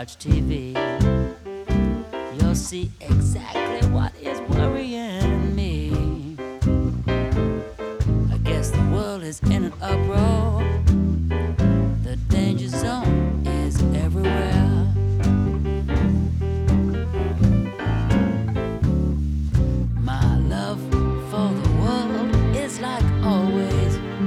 watch TV, you'll see exactly what is worrying me. I guess the world is in an uproar.